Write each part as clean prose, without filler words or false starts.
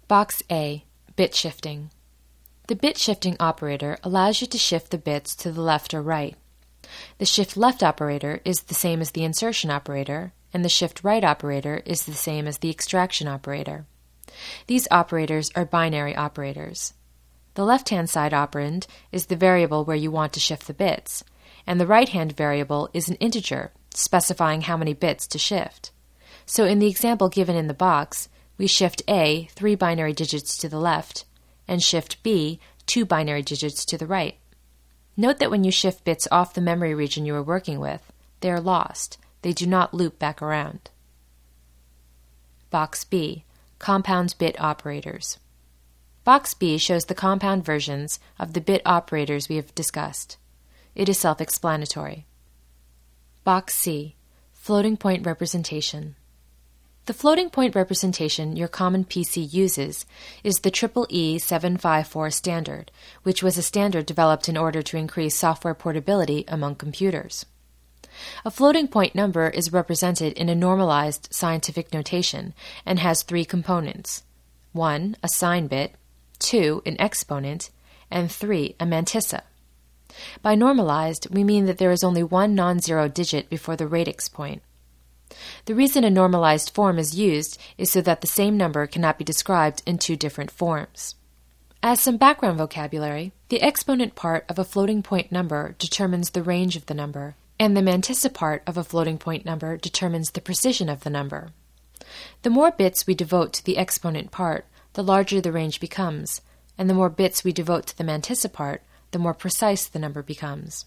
Box A, bit shifting. The bit shifting operator allows you to shift the bits to the left or right. The shift left operator is the same as the insertion operator, and the shift right operator is the same as the extraction operator. These operators are binary operators. The left-hand side operand is the variable where you want to shift the bits, and the right-hand variable is an integer specifying how many bits to shift. So in the example given in the box, we shift A 3 binary digits to the left, and shift B 2 binary digits to the right. Note that when you shift bits off the memory region you are working with, they are lost. They do not loop back around. Box B, compound bit operators. Box B shows the compound versions of the bit operators we have discussed. It is self-explanatory. Box C, floating point representation. The floating point representation your common PC uses is the EEE 754 standard, which was a standard developed in order to increase software portability among computers. A floating point number is represented in a normalized scientific notation and has 3 components: 1, a sign bit, 2, an exponent, and 3, a mantissa. By normalized, we mean that there is only one non-zero digit before the radix point. The reason a normalized form is used is so that the same number cannot be described in 2 different forms. As some background vocabulary, the exponent part of a floating point number determines the range of the number, and the mantissa part of a floating point number determines the precision of the number. The more bits we devote to the exponent part, the larger the range becomes, and the more bits we devote to the mantissa part, the more precise the number becomes.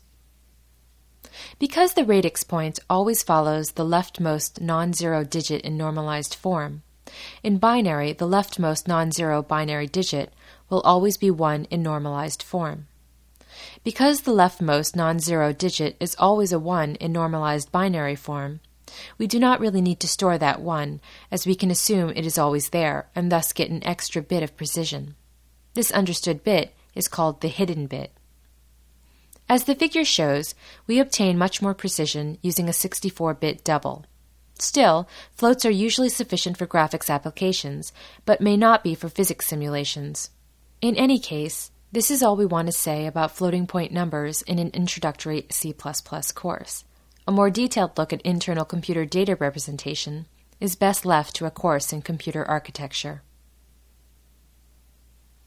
Because the radix point always follows the leftmost non-zero digit in normalized form, in binary the leftmost non-zero binary digit will always be 1 in normalized form. Because the leftmost non-zero digit is always a 1 in normalized binary form, we do not really need to store that 1, as we can assume it is always there and thus get an extra bit of precision. This understood bit is called the hidden bit. As the figure shows, we obtain much more precision using a 64-bit double. Still, floats are usually sufficient for graphics applications, but may not be for physics simulations. In any case, this is all we want to say about floating point numbers in an introductory C++ course. A more detailed look at internal computer data representation is best left to a course in computer architecture.